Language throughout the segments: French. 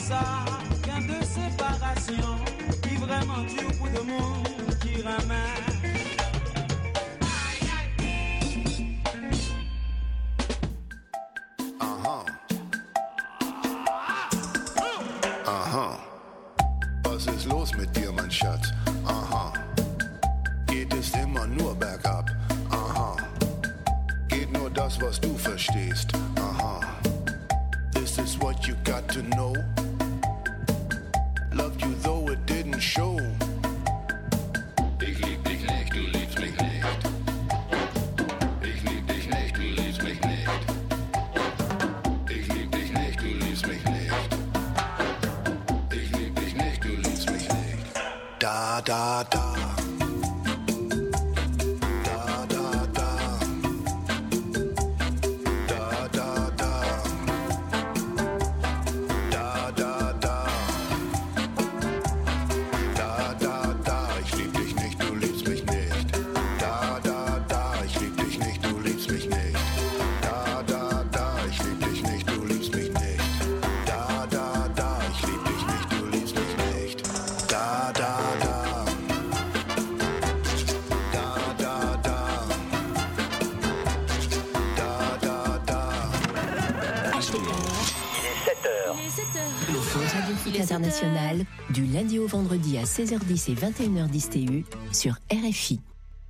ça qu'un de séparation qui vraiment tue pour de monde qui ramène. Was ist los mit dir, mein Schatz? Aha. Geht es immer nur bergab? Aha. Geht nur das, was du verstehst? Aha. This is what you got to know. Loved you though it didn't show. Ich lieb dich nicht, du liebst mich nicht. Ich lieb dich nicht, du liebst mich nicht. Ich lieb dich nicht, du liebst mich nicht. Ich lieb dich nicht, du liebst mich nicht. Da, da, da. International, du lundi au vendredi à 16h10 et 21h10 TU sur RFI.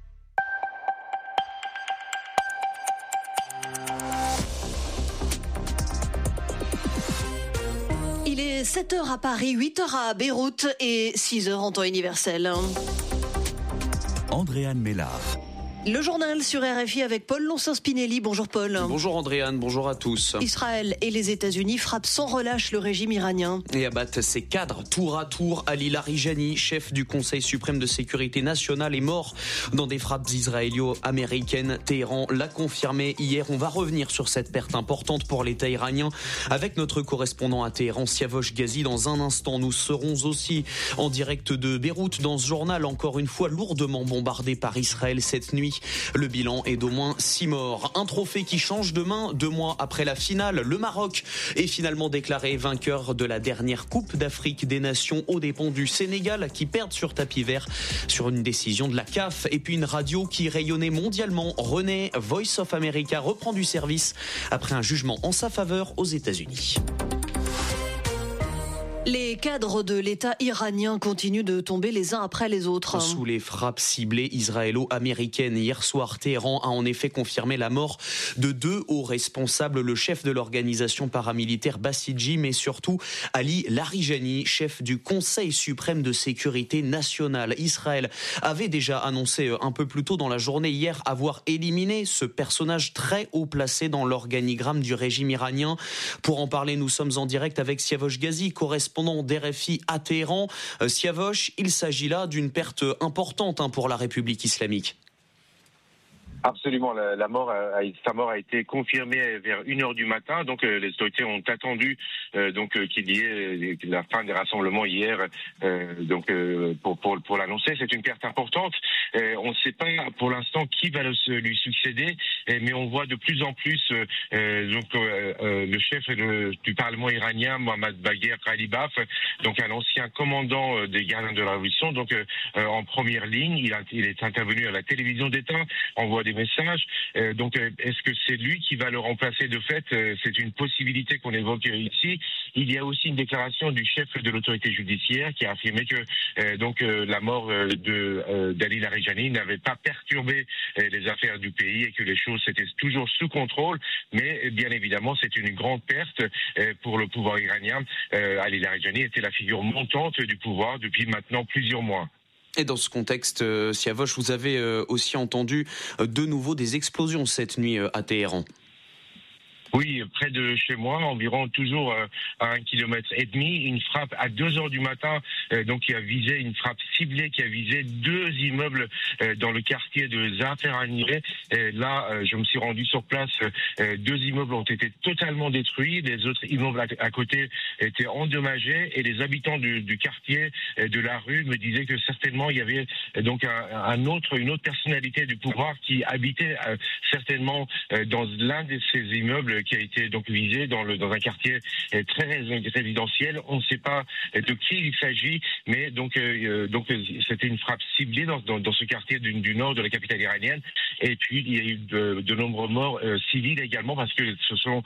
Il est 7h à Paris, 8h à Beyrouth et 6h en temps universel. Andréane Mélard. Le journal sur RFI avec Paul Loncin-Spinelli. Bonjour Paul. Bonjour Andréane, bonjour à tous. Israël et les États-Unis frappent sans relâche le régime iranien. Et abattent ses cadres tour à tour. Ali Larijani, chef du Conseil suprême de sécurité nationale, est mort dans des frappes israélo-américaines. Téhéran l'a confirmé hier. On va revenir sur cette perte importante pour l'État iranien avec notre correspondant à Téhéran, Siavosh Ghazi. Dans un instant, nous serons aussi en direct de Beyrouth dans ce journal, encore une fois lourdement bombardé par Israël cette nuit. Le bilan est d'au moins 6 morts. Un trophée qui change de main 2 mois après la finale. Le Maroc est finalement déclaré vainqueur de la dernière Coupe d'Afrique des Nations aux dépens du Sénégal qui perd sur tapis vert sur une décision de la CAF. Et puis une radio qui rayonnait mondialement, René, Voice of America, reprend du service après un jugement en sa faveur aux États-Unis. Les cadres de l'État iranien continuent de tomber les uns après les autres. Sous les frappes ciblées israélo-américaines, hier soir, Téhéran a en effet confirmé la mort de 2 hauts responsables, le chef de l'organisation paramilitaire Bassidji, mais surtout Ali Larijani, chef du Conseil suprême de sécurité nationale. Israël avait déjà annoncé un peu plus tôt dans la journée hier avoir éliminé ce personnage très haut placé dans l'organigramme du régime iranien. Pour en parler, nous sommes en direct avec Siavosh Ghazi, correspondant d'RFI à Téhéran. Siavosh, il s'agit là d'une perte importante pour la République islamique. Absolument, sa mort a été confirmée vers 1h du matin. Donc les autorités ont attendu qu'il y ait la fin des rassemblements hier pour l'annoncer. C'est une perte importante. On ne sait pas pour l'instant qui va lui succéder, mais on voit de plus en plus le chef du Parlement iranien, Mohammad Bagher Ghalibaf, donc un ancien commandant des gardiens de la Révolution, en première ligne. Il est intervenu à la télévision d'État. On voit des messages. Est-ce que c'est lui qui va le remplacer de fait? C'est une possibilité qu'on évoque ici. Il y a aussi une déclaration du chef de l'autorité judiciaire qui a affirmé que la mort d'Ali Larijani n'avait pas perturbé les affaires du pays et que les choses étaient toujours sous contrôle. Mais bien évidemment, c'est une grande perte pour le pouvoir iranien. Ali Larijani était la figure montante du pouvoir depuis maintenant plusieurs mois. Et dans ce contexte, Siavosh, vous avez aussi entendu de nouveau des explosions cette nuit à Téhéran. Oui, près de chez moi, environ toujours à 1,5 km, une frappe à 2h du matin, qui a visé une frappe ciblée, qui a visé 2 immeubles dans le quartier de Zaferani. Là, je me suis rendu sur place. 2 immeubles ont été totalement détruits, les autres immeubles à côté étaient endommagés, et les habitants du quartier, de la rue, me disaient que certainement il y avait donc une autre personnalité du pouvoir qui habitait certainement dans l'un de ces immeubles qui a été donc visé dans un quartier très résidentiel. On ne sait pas de qui il s'agit, mais donc c'était une frappe ciblée dans ce quartier du nord de la capitale iranienne. Et puis il y a eu de nombreux morts civils également, parce que ce sont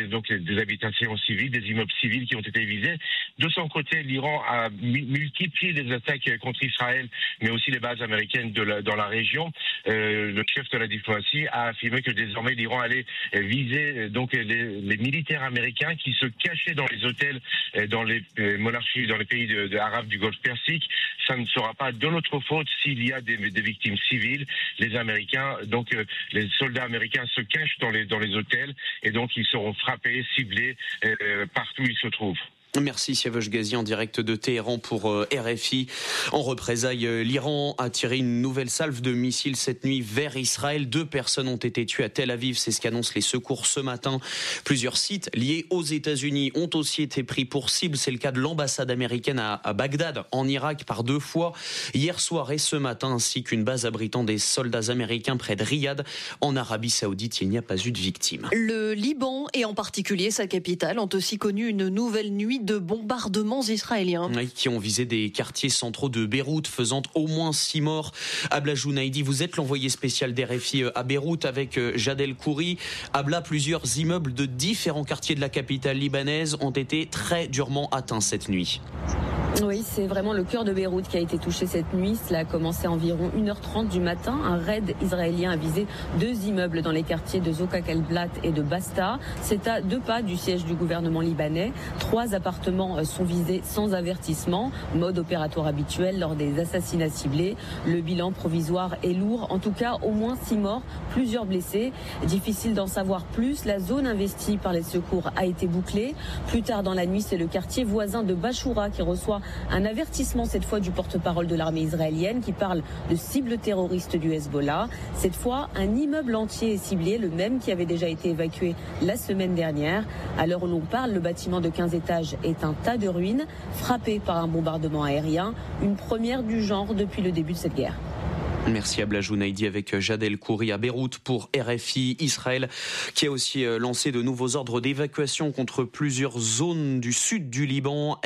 des habitations civiles, des immeubles civils qui ont été visés. De son côté, l'Iran a multiplié les attaques contre Israël, mais aussi les bases américaines dans la région. Le chef de la diplomatie a affirmé que désormais l'Iran allait viser donc les militaires américains qui se cachaient dans les hôtels dans les monarchies, dans les pays arabes du Golfe Persique. Ça ne sera pas de notre faute s'il y a des victimes civiles. Les Américains, donc les soldats américains se cachent dans les hôtels, et donc ils seront frappés, ciblés partout où ils se trouvent. Merci Siavash Ghazi en direct de Téhéran pour RFI. En représailles, l'Iran a tiré une nouvelle salve de missiles cette nuit vers Israël. 2 personnes ont été tuées à Tel Aviv, c'est ce qu'annoncent les secours ce matin. Plusieurs sites liés aux États-Unis ont aussi été pris pour cible. C'est le cas de l'ambassade américaine à Bagdad, en Irak, par 2 fois, hier soir et ce matin, ainsi qu'une base abritant des soldats américains près de Riyad. En Arabie Saoudite, il n'y a pas eu de victimes. Le Liban, et en particulier sa capitale, ont aussi connu une nouvelle nuit de bombardements israéliens. Oui, qui ont visé des quartiers centraux de Beyrouth, faisant au moins 6 morts. Abla Jounaidi, vous êtes l'envoyé spécial d'RFI à Beyrouth avec Jadel Khoury. Abla, plusieurs immeubles de différents quartiers de la capitale libanaise ont été très durement atteints cette nuit. Oui, c'est vraiment le cœur de Beyrouth qui a été touché cette nuit. Cela a commencé à environ 1h30 du matin. Un raid israélien a visé 2 immeubles dans les quartiers de Zokak el-Blat et de Basta. C'est à 2 pas du siège du gouvernement libanais. 3 appartements sont visés sans avertissement, mode opératoire habituel lors des assassinats ciblés. Le bilan provisoire est lourd. En tout cas, au moins 6 morts, plusieurs blessés. Difficile d'en savoir plus. La zone investie par les secours a été bouclée. Plus tard dans la nuit, c'est le quartier voisin de Bachoura qui reçoit un avertissement cette fois du porte-parole de l'armée israélienne qui parle de cibles terroristes du Hezbollah. Cette fois, un immeuble entier est ciblé, le même qui avait déjà été évacué la semaine dernière. À l'heure où l'on parle, le bâtiment de 15 étages est un tas de ruines, frappé par un bombardement aérien, une première du genre depuis le début de cette guerre. Merci Abla Jounaidi avec Jadel Khoury à Beyrouth pour RFI. Israël qui a aussi lancé de nouveaux ordres d'évacuation contre plusieurs zones du sud du Liban.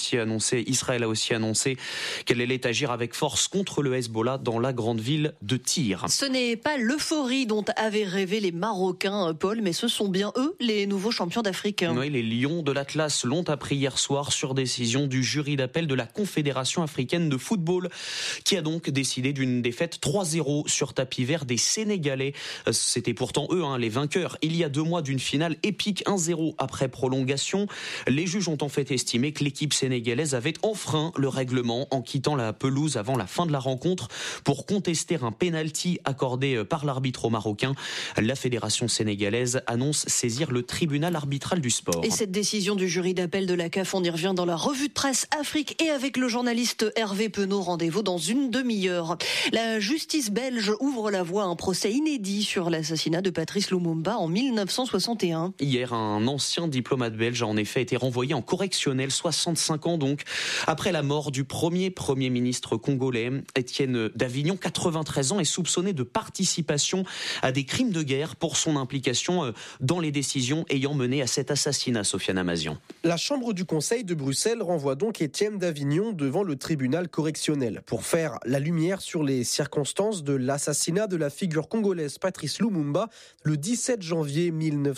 Israël a aussi annoncé qu'elle allait agir avec force contre le Hezbollah dans la grande ville de Tyr. Ce n'est pas l'euphorie dont avaient rêvé les Marocains, Paul, mais ce sont bien eux les nouveaux champions d'Afrique. Oui, les Lions de l'Atlas l'ont appris hier soir sur décision du jury d'appel de la Confédération africaine de football, qui a donc décidé d'une défaite 3-0 sur tapis vert des Sénégalais. C'était pourtant eux les vainqueurs. Il y a 2 mois d'une finale épique 1-0 après prolongation. Les juges ont en fait estimé que l'équipe sénégalaise avait enfreint le règlement en quittant la pelouse avant la fin de la rencontre pour contester un pénalty accordé par l'arbitre au marocain. La fédération sénégalaise annonce saisir le tribunal arbitral du sport. Et cette décision du jury d'appel de la CAF, on y revient dans la revue de presse Afrique et avec le journaliste Hervé Penaud. Rendez-vous dans une demi-heure. La justice belge ouvre la voie à un procès inédit sur l'assassinat de Patrice Lumumba en 1961. Hier, un ancien diplomate belge a en effet été renvoyé en correctionnel, 65 ans donc, après la mort du premier ministre congolais. Étienne Davignon, 93 ans, est soupçonné de participation à des crimes de guerre pour son implication dans les décisions ayant mené à cet assassinat, Sofiane Amazian. La chambre du Conseil de Bruxelles renvoie donc Étienne Davignon devant le tribunal correctionnel pour faire la lumière sur les circonstances de l'assassinat de la figure congolaise Patrice Lumumba le 17 janvier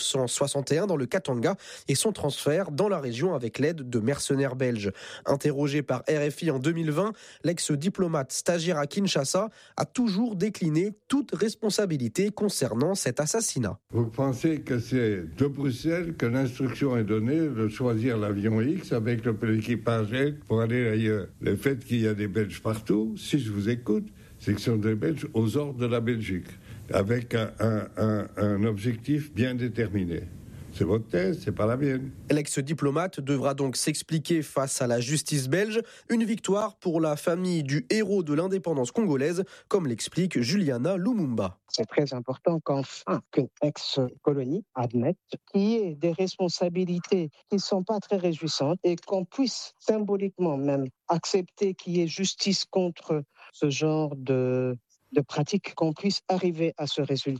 1961 dans le Katanga et son transfert dans la région avec l'aide de mercenaires belges. Interrogé par RFI en 2020, l'ex-diplomate stagiaire à Kinshasa a toujours décliné toute responsabilité concernant cet assassinat. Vous pensez que c'est de Bruxelles que l'instruction est donnée de choisir l'avion X avec l'équipage pour aller ailleurs? Le fait qu'il y a des Belges partout, si je vous écoute, c'est que ce sont des Belges aux ordres de la Belgique, avec un objectif bien déterminé. C'est votre thèse, c'est pas la mienne. L'ex-diplomate devra donc s'expliquer face à la justice belge. Une victoire pour la famille du héros de l'indépendance congolaise, comme l'explique Juliana Lumumba. C'est très important qu'enfin qu'une ex-colonie admette qu'il y ait des responsabilités qui ne sont pas très réjouissantes et qu'on puisse symboliquement même accepter qu'il y ait justice contre ce genre de pratiques, qu'on puisse arriver à ce résultat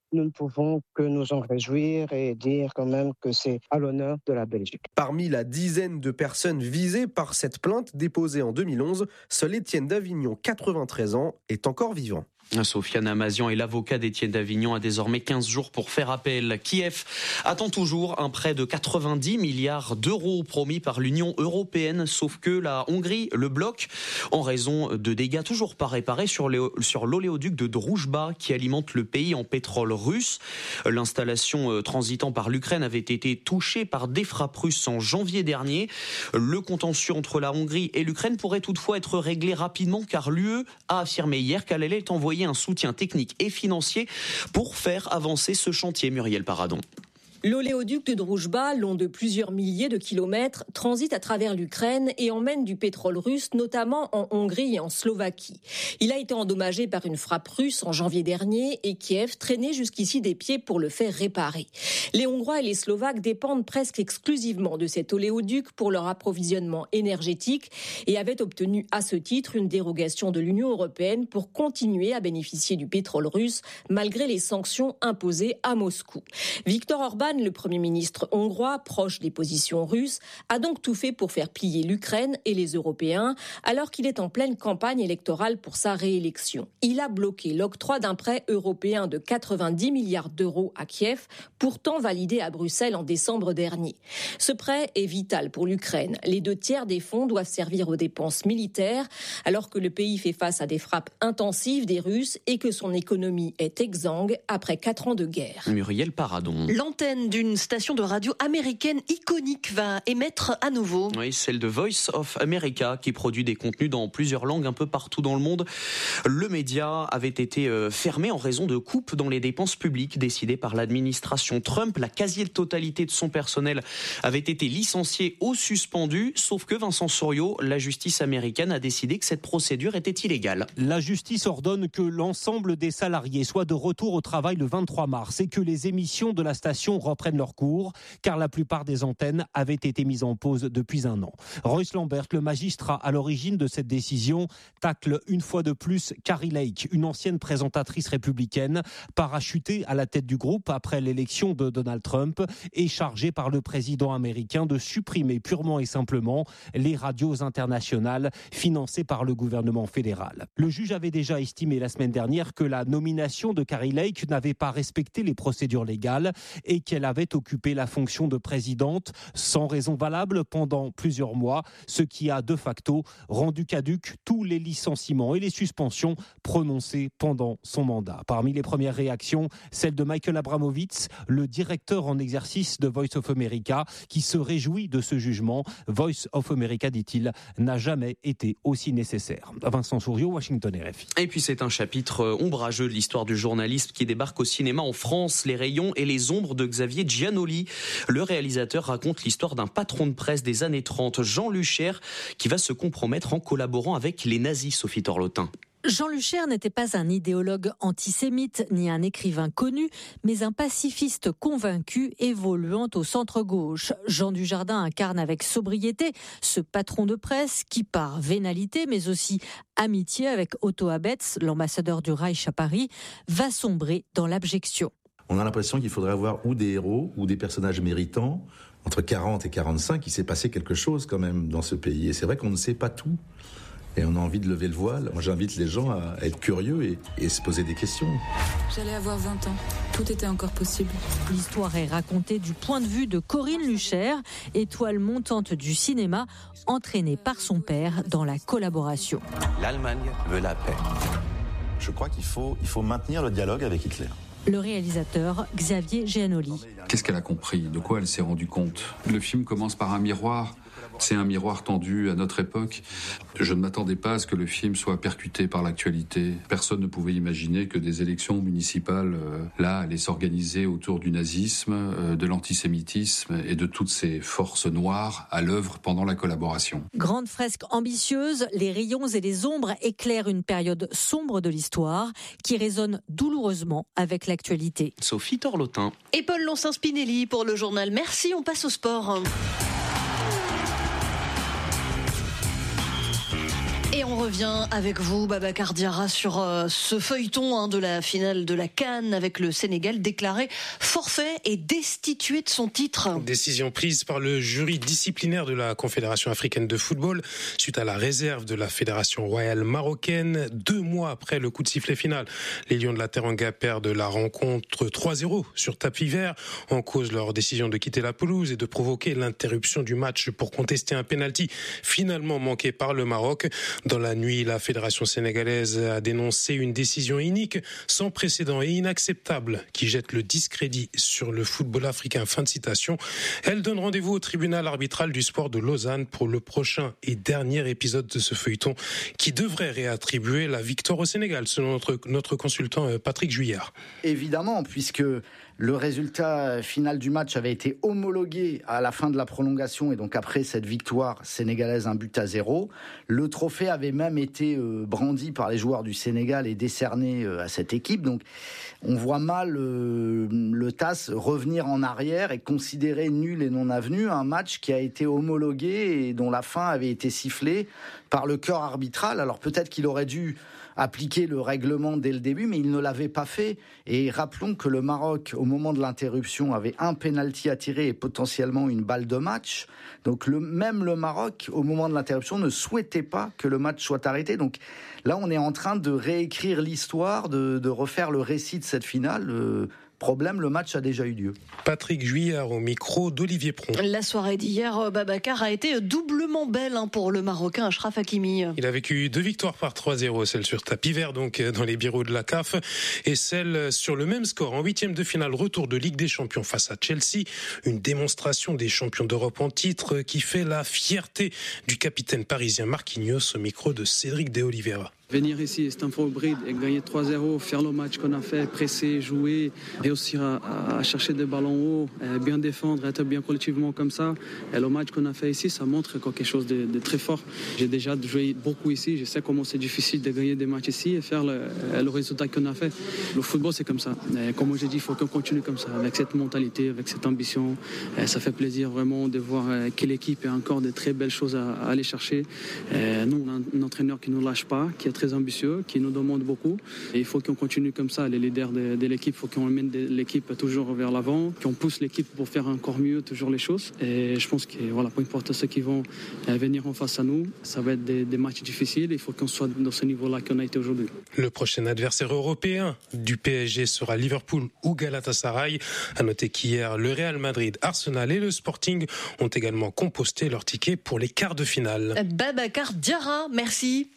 nous ne pouvons que nous en réjouir et dire quand même que c'est à l'honneur de la Belgique. Parmi la dizaine de personnes visées par cette plainte déposée en 2011, seul Étienne Davignon, 93 ans, est encore vivant. Sofiane Amazian et l'avocat d'Étienne Davignon a désormais 15 jours pour faire appel. Kiev attend toujours un prêt de 90 milliards d'euros promis par l'Union européenne, sauf que la Hongrie le bloque en raison de dégâts toujours pas réparés sur l'oléoduc de Druzhba qui alimente le pays en pétrole russe. L'installation transitant par l'Ukraine avait été touchée par des frappes russes en janvier dernier. Le contentieux entre la Hongrie et l'Ukraine pourrait toutefois être réglé rapidement car l'UE a affirmé hier qu'elle allait envoyer un soutien technique et financier pour faire avancer ce chantier. Muriel Paradon. L'oléoduc de Druzhba, long de plusieurs milliers de kilomètres, transite à travers l'Ukraine et emmène du pétrole russe, notamment en Hongrie et en Slovaquie. Il a été endommagé par une frappe russe en janvier dernier et Kiev traînait jusqu'ici des pieds pour le faire réparer. Les Hongrois et les Slovaques dépendent presque exclusivement de cet oléoduc pour leur approvisionnement énergétique et avaient obtenu à ce titre une dérogation de l'Union européenne pour continuer à bénéficier du pétrole russe malgré les sanctions imposées à Moscou. Viktor Orban, le Premier ministre hongrois, proche des positions russes, a donc tout fait pour faire plier l'Ukraine et les Européens, alors qu'il est en pleine campagne électorale pour sa réélection. Il a bloqué l'octroi d'un prêt européen de 90 milliards d'euros à Kiev, pourtant validé à Bruxelles en décembre dernier. Ce prêt est vital pour l'Ukraine. Les 2/3 des fonds doivent servir aux dépenses militaires, alors que le pays fait face à des frappes intensives des Russes et que son économie est exsangue après 4 ans de guerre. Muriel Paradon. L'antenne d'une station de radio américaine iconique va émettre à nouveau. Oui, celle de Voice of America qui produit des contenus dans plusieurs langues un peu partout dans le monde. Le média avait été fermé en raison de coupes dans les dépenses publiques décidées par l'administration Trump. La quasi-totalité de son personnel avait été licenciée ou suspendue, sauf que Vincent Souriau, la justice américaine a décidé que cette procédure était illégale. La justice ordonne que l'ensemble des salariés soient de retour au travail le 23 mars et que les émissions de la station reprennent leur cours, car la plupart des antennes avaient été mises en pause depuis un an. Royce Lambert, le magistrat à l'origine de cette décision, tacle une fois de plus Kari Lake, une ancienne présentatrice républicaine, parachutée à la tête du groupe après l'élection de Donald Trump et chargée par le président américain de supprimer purement et simplement les radios internationales financées par le gouvernement fédéral. Le juge avait déjà estimé la semaine dernière que la nomination de Kari Lake n'avait pas respecté les procédures légales et qu'elle avait occupé la fonction de présidente sans raison valable pendant plusieurs mois, ce qui a de facto rendu caducs tous les licenciements et les suspensions prononcées pendant son mandat. Parmi les premières réactions, celle de Michael Abramovitz, le directeur en exercice de Voice of America, qui se réjouit de ce jugement. Voice of America, dit-il, n'a jamais été aussi nécessaire. Vincent Souriau, Washington RFI. Et puis c'est un chapitre ombrageux de l'histoire du journalisme qui débarque au cinéma en France, Les rayons et les ombres de Xavier Giannoli. Le réalisateur raconte l'histoire d'un patron de presse des années 30, Jean Lucher, qui va se compromettre en collaborant avec les nazis, Sophie Torlotin. Jean Lucher n'était pas un idéologue antisémite ni un écrivain connu, mais un pacifiste convaincu évoluant au centre-gauche. Jean Dujardin incarne avec sobriété ce patron de presse qui, par vénalité mais aussi amitié avec Otto Abetz, l'ambassadeur du Reich à Paris, va sombrer dans l'abjection. On a l'impression qu'il faudrait avoir ou des héros ou des personnages méritants. Entre 40 et 45, il s'est passé quelque chose quand même dans ce pays. Et c'est vrai qu'on ne sait pas tout. Et on a envie de lever le voile. Moi, j'invite les gens à être curieux et se poser des questions. J'allais avoir 20 ans. Tout était encore possible. L'histoire est racontée du point de vue de Corinne Lucher, étoile montante du cinéma, entraînée par son père dans la collaboration. L'Allemagne veut la paix. Je crois qu'il faut maintenir le dialogue avec Hitler. Le réalisateur Xavier Giannoli. Qu'est-ce qu'elle a compris ? De quoi elle s'est rendue compte ? Le film commence par un miroir. C'est un miroir tendu à notre époque. Je ne m'attendais pas à ce que le film soit percuté par l'actualité. Personne ne pouvait imaginer que des élections municipales, allaient s'organiser autour du nazisme, de l'antisémitisme et de toutes ces forces noires à l'œuvre pendant la collaboration. Grande fresque ambitieuse, les rayons et les ombres éclairent une période sombre de l'histoire qui résonne douloureusement avec l'actualité. Sophie Torlotin. Et Paul Loncin-Spinelli pour le journal. Merci, on passe au sport. Et on revient avec vous, Babacar Diarra, sur ce feuilleton de la finale de la CAN avec le Sénégal déclaré forfait et destitué de son titre. Décision prise par le jury disciplinaire de la Confédération africaine de football suite à la réserve de la Fédération royale marocaine. 2 mois après le coup de sifflet final, les Lions de la Teranga perdent la rencontre 3-0 sur tapis vert. En cause leur décision de quitter la pelouse et de provoquer l'interruption du match pour contester un penalty finalement manqué par le Maroc. Dans la nuit, la Fédération sénégalaise a dénoncé une décision inique, sans précédent et inacceptable, qui jette le discrédit sur le football africain. Fin de citation. Elle donne rendez-vous au tribunal arbitral du sport de Lausanne pour le prochain et dernier épisode de ce feuilleton qui devrait réattribuer la victoire au Sénégal, selon notre consultant Patrick Juillard. Évidemment, puisque le résultat final du match avait été homologué à la fin de la prolongation et donc après cette victoire sénégalaise 1-0. Le trophée avait même été brandi par les joueurs du Sénégal et décerné à cette équipe. Donc on voit mal le TAS revenir en arrière et considérer nul et non avenu un match qui a été homologué et dont la fin avait été sifflée par le corps arbitral. Alors peut-être qu'il aurait dû appliquer le règlement dès le début, mais il ne l'avait pas fait. Et rappelons que le Maroc, au moment de l'interruption, avait un pénalty à tirer et potentiellement une balle de match. Donc même le Maroc, au moment de l'interruption, ne souhaitait pas que le match soit arrêté. Donc là, on est en train de réécrire l'histoire, de refaire le récit de cette finale. Problème, le match a déjà eu lieu. Patrick Juillard au micro d'Olivier Pron. La soirée d'hier, Babacar, a été doublement belle pour le Marocain Achraf Hakimi. Il a vécu 2 victoires par 3-0, celle sur tapis vert donc dans les bureaux de la CAF et celle sur le même score en 8e de finale, retour de Ligue des Champions face à Chelsea. Une démonstration des champions d'Europe en titre qui fait la fierté du capitaine parisien Marquinhos au micro de Cédric De Oliveira. Venir ici à Stamford Bridge et gagner 3-0, faire le match qu'on a fait, presser, jouer, réussir à chercher des ballons hauts, bien défendre, être bien collectivement comme ça. Et le match qu'on a fait ici, ça montre quelque chose de très fort. J'ai déjà joué beaucoup ici, je sais comment c'est difficile de gagner des matchs ici et faire le résultat qu'on a fait. Le football, c'est comme ça. Et comme j'ai dit, il faut qu'on continue comme ça, avec cette mentalité, avec cette ambition. Et ça fait plaisir vraiment de voir que l'équipe a encore de très belles choses à aller chercher. Et nous, on a un entraîneur qui ne nous lâche pas, qui est très ambitieux, qui nous demande beaucoup. Et il faut qu'on continue comme ça. Les leaders de l'équipe, il faut qu'on mène l'équipe toujours vers l'avant, qu'on pousse l'équipe pour faire encore mieux toujours les choses. Et je pense que voilà, peu importe ceux qui vont venir en face à nous, ça va être des matchs difficiles. Il faut qu'on soit dans ce niveau-là qu'on a été aujourd'hui. Le prochain adversaire européen du PSG sera Liverpool ou Galatasaray. À noter qu'hier, le Real Madrid, Arsenal et le Sporting ont également composté leur ticket pour les quarts de finale. Babacar Diarra, merci.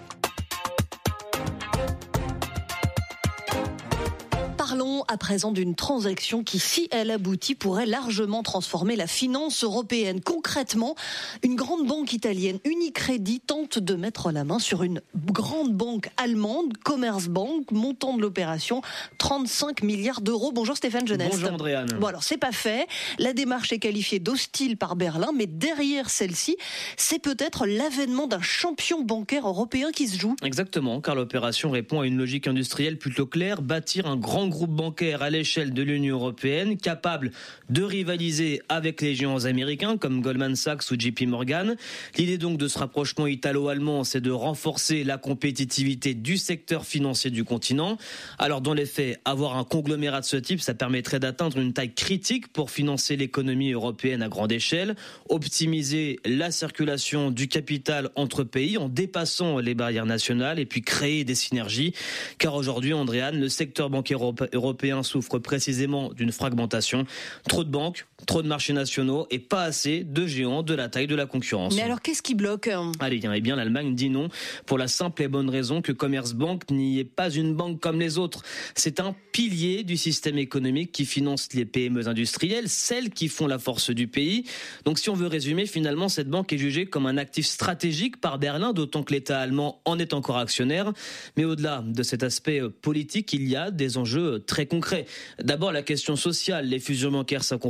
Parlons à présent d'une transaction qui, si elle aboutit, pourrait largement transformer la finance européenne. Concrètement, une grande banque italienne, Unicredit, tente de mettre la main sur une grande banque allemande, Commerzbank, montant de l'opération 35 milliards d'euros. Bonjour Stéphane Genest. Bonjour Andréane. Bon alors c'est pas fait, la démarche est qualifiée d'hostile par Berlin, mais derrière celle-ci, c'est peut-être l'avènement d'un champion bancaire européen qui se joue. Exactement, car l'opération répond à une logique industrielle plutôt claire, bâtir un grand groupe bancaire à l'échelle de l'Union européenne, capable de rivaliser avec les géants américains comme Goldman Sachs ou JP Morgan. L'idée donc de ce rapprochement italo-allemand, c'est de renforcer la compétitivité du secteur financier du continent. Alors dans les faits, avoir un conglomérat de ce type, ça permettrait d'atteindre une taille critique pour financer l'économie européenne à grande échelle, optimiser la circulation du capital entre pays en dépassant les barrières nationales et puis créer des synergies. Car aujourd'hui, Andréane, le secteur bancaire européen souffre précisément d'une fragmentation. Trop de banques, trop de marchés nationaux et pas assez de géants de la taille de la concurrence. Mais alors qu'est-ce qui bloque ? Allez, eh bien l'Allemagne dit non pour la simple et bonne raison que Commerzbank n'y est pas une banque comme les autres. C'est un pilier du système économique qui finance les PME industrielles, celles qui font la force du pays. Donc si on veut résumer, finalement cette banque est jugée comme un actif stratégique par Berlin, d'autant que l'État allemand en est encore actionnaire. Mais au-delà de cet aspect politique, il y a des enjeux très concrets. D'abord la question sociale, les fusions bancaires s'accompagnent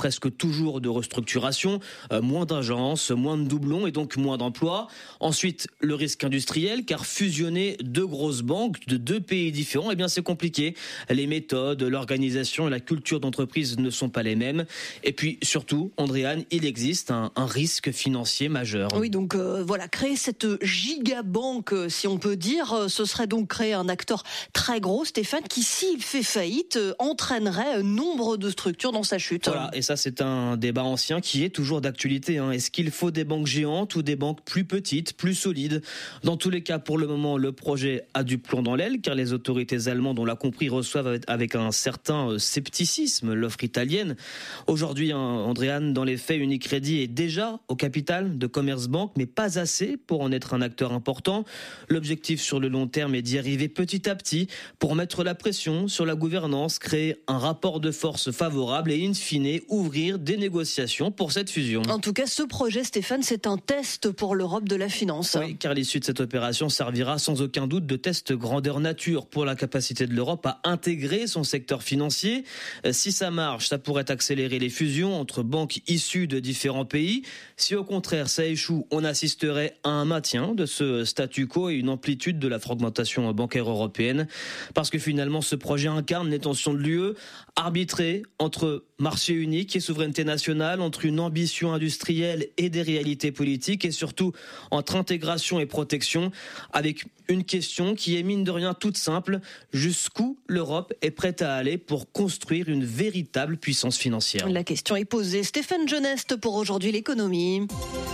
presque toujours de restructuration, moins d'agences, moins de doublons et donc moins d'emplois. Ensuite, le risque industriel, car fusionner deux grosses banques de deux pays différents, eh bien c'est compliqué. Les méthodes, l'organisation et la culture d'entreprise ne sont pas les mêmes. Et puis surtout, Andréane, il existe un risque financier majeur. Oui, donc voilà, créer cette gigabanque, si on peut dire, ce serait donc créer un acteur très gros, Stéphane, qui, s'il fait faillite, entraînerait nombre de structures dans sa chute. Voilà, et ça c'est un débat ancien qui est toujours d'actualité. Est-ce qu'il faut des banques géantes ou des banques plus petites, plus solides ? Dans tous les cas, pour le moment, le projet a du plomb dans l'aile, car les autorités allemandes, on l'a compris, reçoivent avec un certain scepticisme l'offre italienne. Aujourd'hui, Andréane, dans les faits, Unicredit est déjà au capital de Commerzbank, mais pas assez pour en être un acteur important. L'objectif sur le long terme est d'y arriver petit à petit pour mettre la pression sur la gouvernance, créer un rapport de force favorable et in fine ouvrir des négociations pour cette fusion. En tout cas, ce projet, Stéphane, c'est un test pour l'Europe de la finance. Oui, car l'issue de cette opération servira sans aucun doute de test grandeur nature pour la capacité de l'Europe à intégrer son secteur financier. Si ça marche, ça pourrait accélérer les fusions entre banques issues de différents pays. Si au contraire ça échoue, on assisterait à un maintien de ce statu quo et une amplitude de la fragmentation bancaire européenne. Parce que finalement, ce projet incarne l'intention de l'UE, arbitrer entre marché unique et souveraineté nationale, entre une ambition industrielle et des réalités politiques, et surtout entre intégration et protection, avec une question qui est mine de rien toute simple: jusqu'où l'Europe est prête à aller pour construire une véritable puissance financière? La question est posée. Stéphane Geneste pour Aujourd'hui l'économie.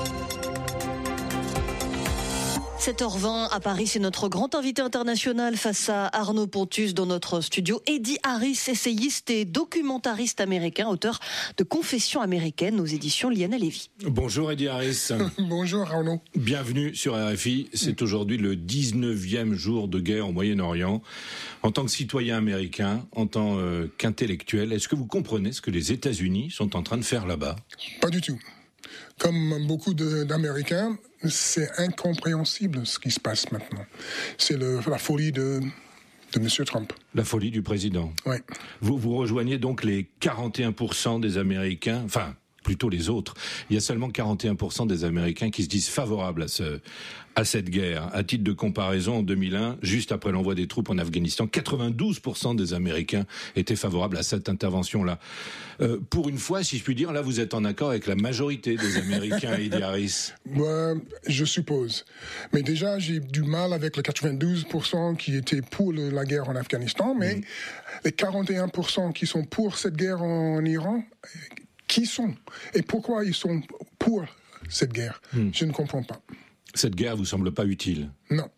7h20 à Paris, c'est notre grand invité international face à Arnaud Pontus dans notre studio. Eddie Harris, essayiste et documentariste américain, auteur de Confessions américaines aux éditions Liana Levy. Bonjour Eddie Harris. Bonjour Arnaud. Bienvenue sur RFI. C'est aujourd'hui le 19e jour de guerre au Moyen-Orient. En tant que citoyen américain, en tant qu'intellectuel, est-ce que vous comprenez ce que les États-Unis sont en train de faire là-bas? Pas du tout. Comme beaucoup d'Américains, c'est incompréhensible ce qui se passe maintenant. C'est la folie de M. Trump. La folie du président. Oui. Vous rejoignez donc les 41% des Américains, enfin plutôt les autres. Il y a seulement 41% des Américains qui se disent favorables à cette guerre. À titre de comparaison, en 2001, juste après l'envoi des troupes en Afghanistan, 92% des Américains étaient favorables à cette intervention-là. Pour une fois, si je puis dire, là vous êtes en accord avec la majorité des Américains, Eddie Harris. Je suppose. Mais déjà, j'ai du mal avec les 92% qui étaient pour la guerre en Afghanistan, mais les 41% qui sont pour cette guerre en Iran, qui sont? Et pourquoi ils sont pour cette guerre? Je ne comprends pas. Cette guerre vous semble pas utile? Non.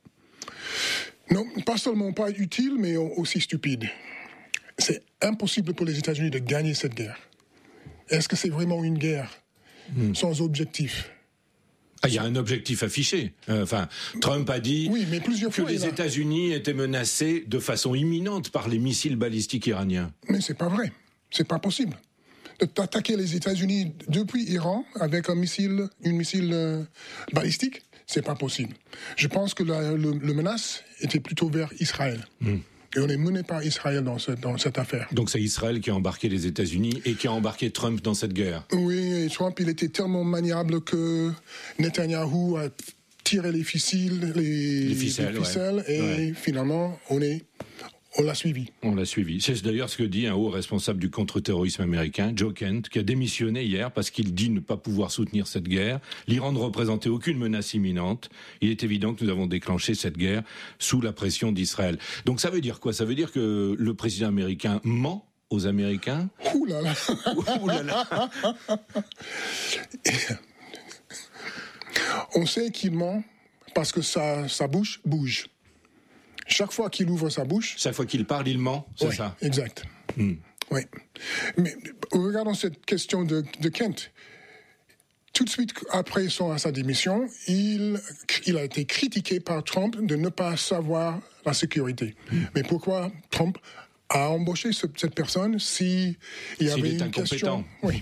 Non, pas seulement pas utile, mais aussi stupide. C'est impossible pour les États-Unis de gagner cette guerre. Est-ce que c'est vraiment une guerre sans objectif? Il y a un objectif affiché. Trump a dit que les États-Unis étaient menacés de façon imminente par les missiles balistiques iraniens. Mais c'est pas vrai. C'est pas possible. D'attaquer les États-Unis depuis Iran avec une missile balistique, c'est pas possible. Je pense que le menace était plutôt vers Israël. Et on est mené par Israël dans cette affaire. Donc c'est Israël qui a embarqué les États-Unis et qui a embarqué Trump dans cette guerre. Oui, et Trump, il était tellement maniable que Netanyahou a tiré les ficelles, et finalement, on l'a suivi. On l'a suivi. C'est d'ailleurs ce que dit un haut responsable du contre-terrorisme américain, Joe Kent, qui a démissionné hier parce qu'il dit ne pas pouvoir soutenir cette guerre. L'Iran ne représentait aucune menace imminente. Il est évident que nous avons déclenché cette guerre sous la pression d'Israël. Donc ça veut dire quoi? Ça veut dire que le président américain ment aux Américains? Ouh là là. Ouh là là. On sait qu'il ment parce que sa bouche bouge. Chaque fois qu'il ouvre sa bouche... Chaque fois qu'il parle, il ment, c'est ça? Exact. Oui. Mais regardons cette question de Kent. Tout de suite après sa démission, il a été critiqué par Trump de ne pas savoir la sécurité. Mais pourquoi Trump a embauché cette personne s'il y avait une question... Oui.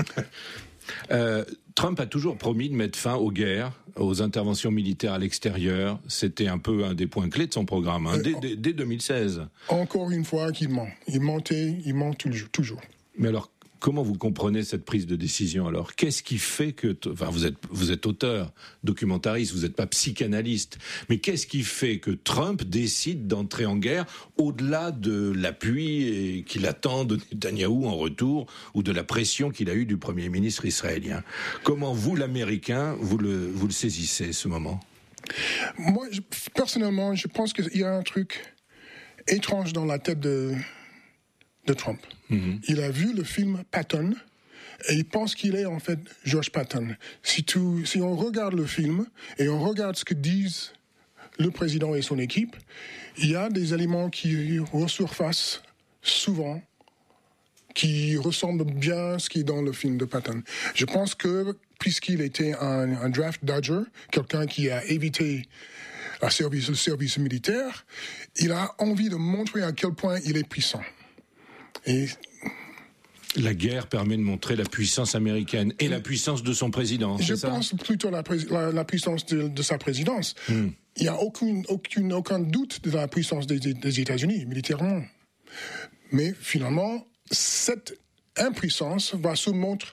Trump a toujours promis de mettre fin aux guerres, aux interventions militaires à l'extérieur. C'était un peu un des points clés de son programme, dès 2016. Encore une fois qu'il ment. Il ment toujours. Mais alors, Comment vous comprenez cette prise de décision alors ? Qu'est-ce qui fait que... Enfin, vous êtes auteur, documentariste, vous n'êtes pas psychanalyste, mais qu'est-ce qui fait que Trump décide d'entrer en guerre au-delà de l'appui qu'il attend de Netanyahou en retour ou de la pression qu'il a eue du Premier ministre israélien ? Comment vous, l'Américain, vous le saisissez, ce moment ? Moi, personnellement, je pense qu'il y a un truc étrange dans la tête de Trump. Mm-hmm. Il a vu le film Patton et il pense qu'il est en fait George Patton. Si on regarde le film et on regarde ce que disent le président et son équipe, il y a des éléments qui resurfacent souvent, qui ressemblent bien à ce qui est dans le film de Patton. Je pense que, puisqu'il était un draft dodger, quelqu'un qui a évité le service militaire, il a envie de montrer à quel point il est puissant. Et la guerre permet de montrer la puissance américaine et la puissance de son président, c'est ça ? Je pense plutôt la puissance de sa présidence. Il n'y a aucun doute de la puissance des États-Unis, militairement. Mais finalement, cette impuissance va se montrer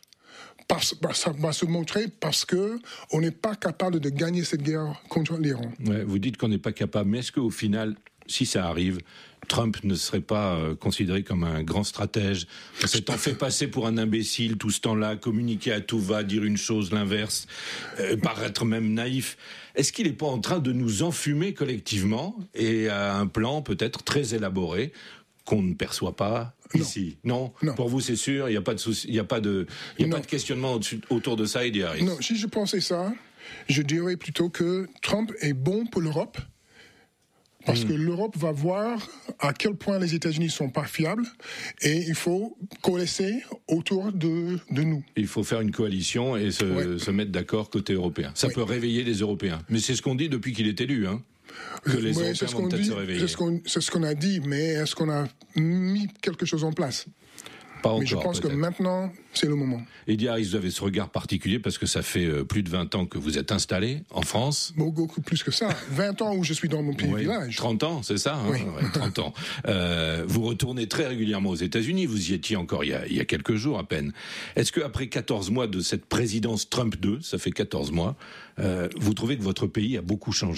parce qu'on n'est pas capable de gagner cette guerre contre l'Iran. Ouais, vous dites qu'on n'est pas capable, mais est-ce qu'au final, si ça arrive, Trump ne serait pas considéré comme un grand stratège, s'étant fait passer pour un imbécile tout ce temps-là, communiquer à tout va, dire une chose, l'inverse, paraître même naïf. Est-ce qu'il n'est pas en train de nous enfumer collectivement et à un plan peut-être très élaboré qu'on ne perçoit pas ici? Non. Pour vous, c'est sûr, il n'y a pas de souci, il n'y a pas de questionnement autour de ça, il dit Harris. Non, si je pensais ça, je dirais plutôt que Trump est bon pour l'Europe. Parce que l'Europe va voir à quel point les États-Unis ne sont pas fiables et il faut coalescer autour de nous. Il faut faire une coalition et se mettre d'accord côté européen. Ça peut réveiller les Européens. Mais c'est ce qu'on dit depuis qu'il est élu, hein, que les Européens vont peut-être se réveiller. C'est ce qu'on a dit, mais est-ce qu'on a mis quelque chose en place ? Pas encore, mais je pense que maintenant, c'est le moment. Eddie Harris, vous avez ce regard particulier parce que ça fait plus de 20 ans que vous êtes installé en France. Beaucoup plus que ça. 20 ans où je suis dans mon petit village. 30 ans, c'est ça, hein ? Oui. 30 ans. Vous retournez très régulièrement aux États-Unis. Vous y étiez encore il y a quelques jours à peine. Est-ce qu'après 14 mois de cette présidence Trump 2, ça fait 14 mois, vous trouvez que votre pays a beaucoup changé ?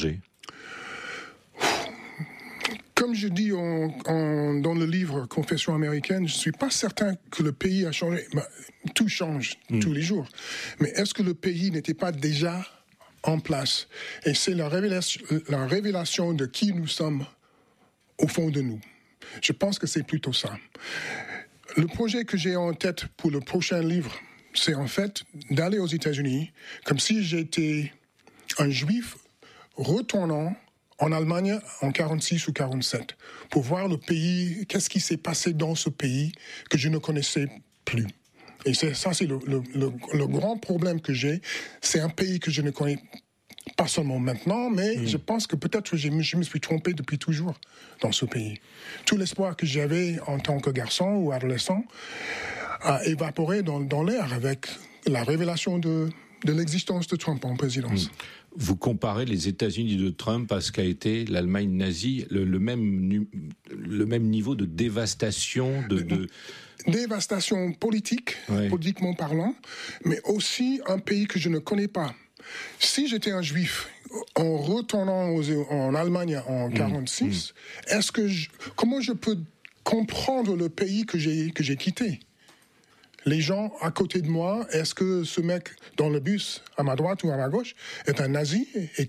Comme je dis dans le livre Confession américaine, je ne suis pas certain que le pays a changé. Tout change tous les jours. Mais est-ce que le pays n'était pas déjà en place ? Et c'est la révélation de qui nous sommes au fond de nous. Je pense que c'est plutôt ça. Le projet que j'ai en tête pour le prochain livre, c'est en fait d'aller aux États-Unis comme si j'étais un juif retournant en Allemagne en 46 ou 47, pour voir le pays, qu'est-ce qui s'est passé dans ce pays que je ne connaissais plus. Et c'est le grand problème que j'ai. C'est un pays que je ne connais pas seulement maintenant, mais je pense que peut-être je me suis trompé depuis toujours dans ce pays. Tout l'espoir que j'avais en tant que garçon ou adolescent a évaporé dans l'air avec la révélation de l'existence de Trump en présidence. Vous comparez les États-Unis de Trump à ce qu'a été l'Allemagne nazie, le même niveau de dévastation, dévastation politique, politiquement parlant, mais aussi un pays que je ne connais pas. Si j'étais un juif en retournant en Allemagne en 46, comment je peux comprendre le pays que j'ai quitté ? Les gens à côté de moi, est-ce que ce mec dans le bus, à ma droite ou à ma gauche, était un nazi ?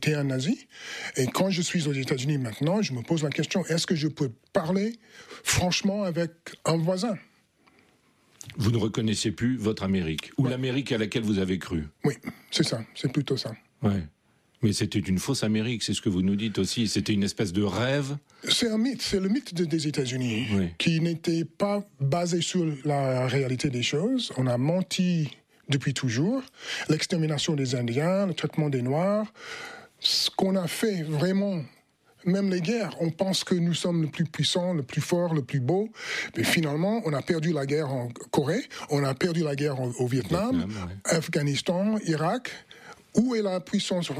Et quand je suis aux États-Unis maintenant, je me pose la question, est-ce que je peux parler franchement avec un voisin ? Vous ne reconnaissez plus votre Amérique, ou l'Amérique à laquelle vous avez cru ? Oui, c'est ça, c'est plutôt ça. Ouais. Mais c'était une fausse Amérique, c'est ce que vous nous dites aussi. C'était une espèce de rêve. C'est un mythe, c'est le mythe des États-Unis, qui n'était pas basé sur la réalité des choses. On a menti depuis toujours. L'extermination des Indiens, le traitement des Noirs. Ce qu'on a fait vraiment, même les guerres, on pense que nous sommes le plus puissant, le plus fort, le plus beau. Mais finalement, on a perdu la guerre en Corée, on a perdu la guerre au Vietnam, Afghanistan, Irak. Où est la puissance